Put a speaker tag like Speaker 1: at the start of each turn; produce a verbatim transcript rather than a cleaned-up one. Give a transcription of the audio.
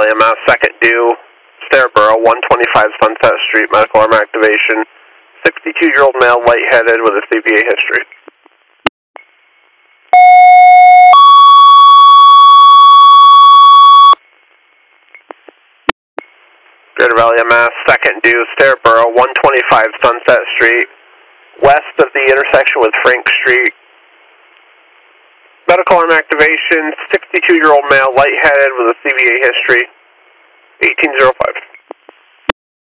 Speaker 1: Valley, Mass, second due, Stariborough, one twenty-five Sunset Street, medical arm activation, sixty-two-year-old male, lightheaded with a C V A history. Greater Valley, Mass, second due, Stariborough, one twenty-five Sunset Street, west of the intersection with Frank Street. Medical arm activation, sixty-two-year-old male, lightheaded with a C V A history, eighteen oh five.